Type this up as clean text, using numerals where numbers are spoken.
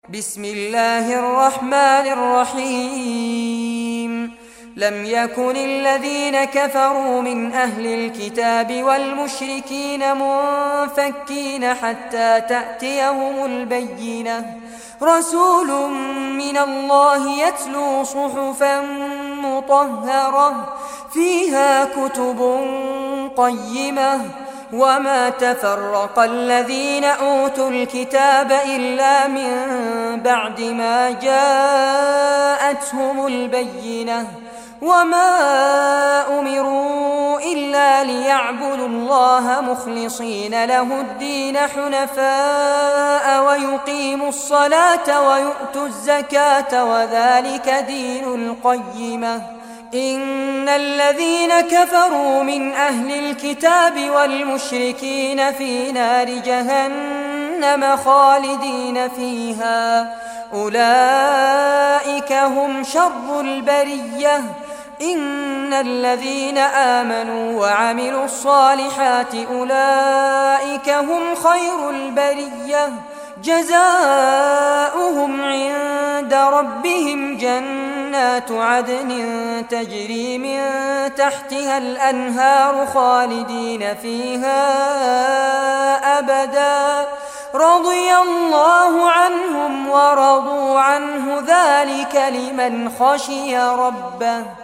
بسم الله الرحمن الرحيم لم يكن الذين كفروا من أهل الكتاب والمشركين منفكين حتى تأتيهم البينة رسول من الله يتلو صحفا مطهرة فيها كتب قيمة وما تفرق الذين أوتوا الكتاب إلا من بعد ما جاءتهم البينة وما أمروا إلا ليعبدوا الله مخلصين له الدين حنفاء ويقيموا الصلاة ويؤتوا الزكاة وذلك دين القيمة إن الذين كفروا من أهل الكتاب والمشركين في نار جهنم خالدين فيها أولئك هم شر البرية إن الذين آمنوا وعملوا الصالحات أولئك هم خير البرية جزاؤهم عند ربهم جنات عدن تجري من تحتها الأنهار خالدين فيها أبدا رضي الله عنهم ورضوا عنه ذلك لمن خشي ربه